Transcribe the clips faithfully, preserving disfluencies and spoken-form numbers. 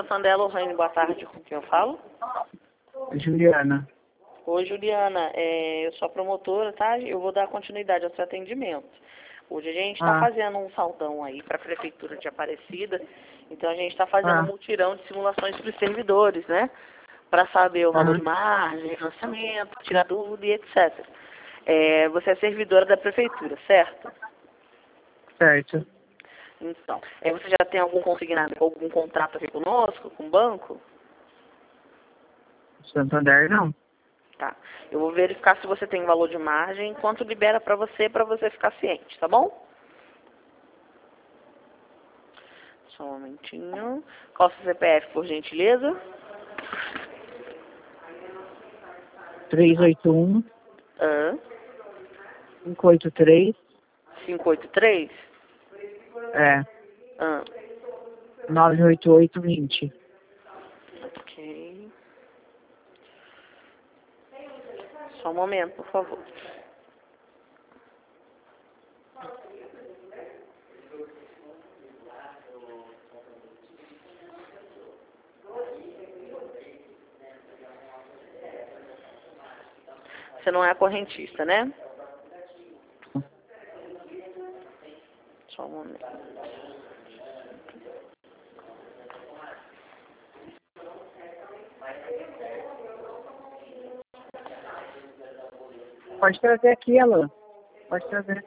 Santander, Lorraine, boa tarde, com quem eu falo? Juliana. Oi, Juliana, é, eu sou a promotora, tá? Eu vou dar continuidade ao seu atendimento. Hoje a gente está Ah. fazendo um saldão aí para a Prefeitura de Aparecida, então a gente está fazendo Ah. um mutirão de simulações para os servidores, né? Para saber o valor Aham. de margem, financiamento, tirar dúvida e etcétera. É, você é servidora da Prefeitura, certo? Certo. Então, é, você já tem algum consignado, algum contrato aqui conosco, com o banco? Santander não. Tá. Eu vou verificar se você tem valor de margem, quanto libera para você, para você ficar ciente, tá bom? Só um momentinho. Qual o seu C P F, por gentileza? três oito um, Ah, cinco oito três. cinco oito três? É. Ah, nove oito oito vinte. ok. Só um momento, por favor. Você não é correntista, né? Só um momento. Pode trazer aqui, Alan. Pode trazer.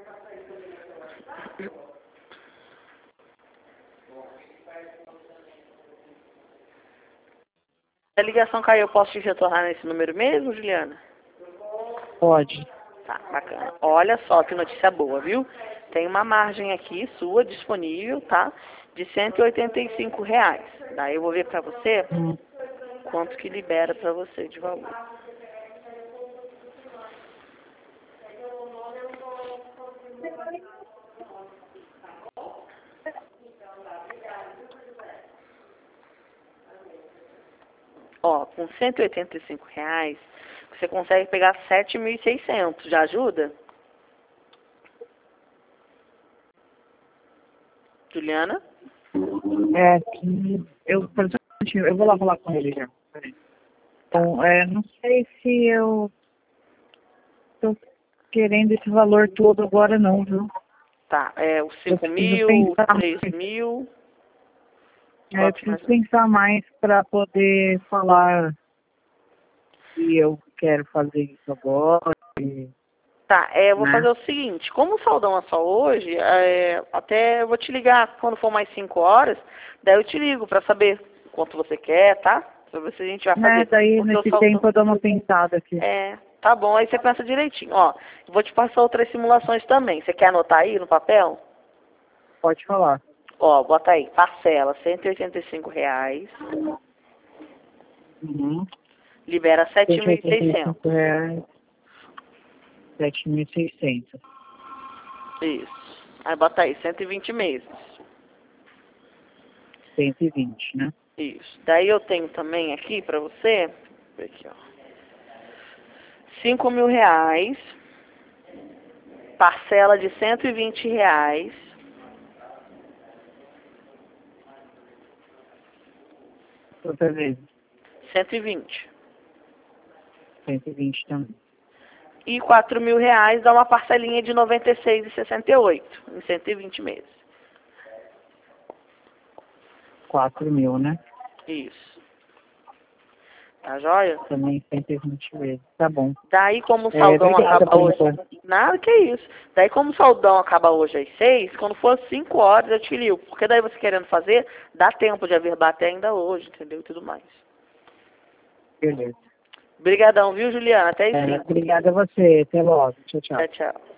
A ligação caiu, eu posso te retornar nesse número mesmo, Juliana? Pode. Tá, bacana. Olha só que notícia boa, viu? Tem uma margem aqui sua disponível, tá? De cento e oitenta e cinco reais. Daí eu vou ver pra você Hum. quanto que libera pra você de valor. Ó, com cento e oitenta e cinco reais, você consegue pegar sete mil e seiscentos. Já ajuda? Juliana? É que eu, por exemplo, eu vou lá falar com ele já. Peraí. Então, é, não sei se eu tô querendo esse valor todo agora não, viu? Tá, é os Eu cinco preciso mil, pensar três mais. mil. É, eu preciso pensar mais para poder falar se eu quero fazer isso agora. E, Tá, é, eu vou né? fazer o seguinte, como o saldão é só hoje, é, até eu vou te ligar quando for mais cinco horas, daí eu te ligo pra saber quanto você quer, tá? Pra ver se a gente vai Né, fazer daí o seu nesse saldão. tempo eu dou uma pensada aqui. É, tá bom, aí você pensa direitinho. Ó, eu vou te passar outras simulações também. Você quer anotar aí no papel? Pode falar. Ó, bota aí, parcela, cento e oitenta e cinco reais, Uhum. libera sete cento e mil e oitenta e seiscentos. cinco reais, sete mil e seiscentos. Isso. Aí bota aí, cento e vinte meses. cento e vinte, né? Isso. Daí eu tenho também aqui pra você, deixa eu ver aqui, ó. cinco mil reais, parcela de cento e vinte reais, Outra vez, cento e vinte. cento e vinte também. E quatro mil reais dá uma parcelinha de noventa e seis reais e sessenta e oito centavos, em cento e vinte meses. quatro mil, né? Isso. Tá joia? Também cento e vinte vezes. Tá bom. Daí como o É, saldão obrigada acaba por hoje. enquanto. Nada que isso. Daí como o saldão acaba hoje às seis, quando for cinco horas eu te ligo. Porque daí você querendo fazer, dá tempo de averbar até ainda hoje, entendeu? E tudo mais. Beleza. Obrigadão, viu, Juliana? Até às É, cinco. obrigada a você. Até logo. Tchau, tchau. Tchau, tchau.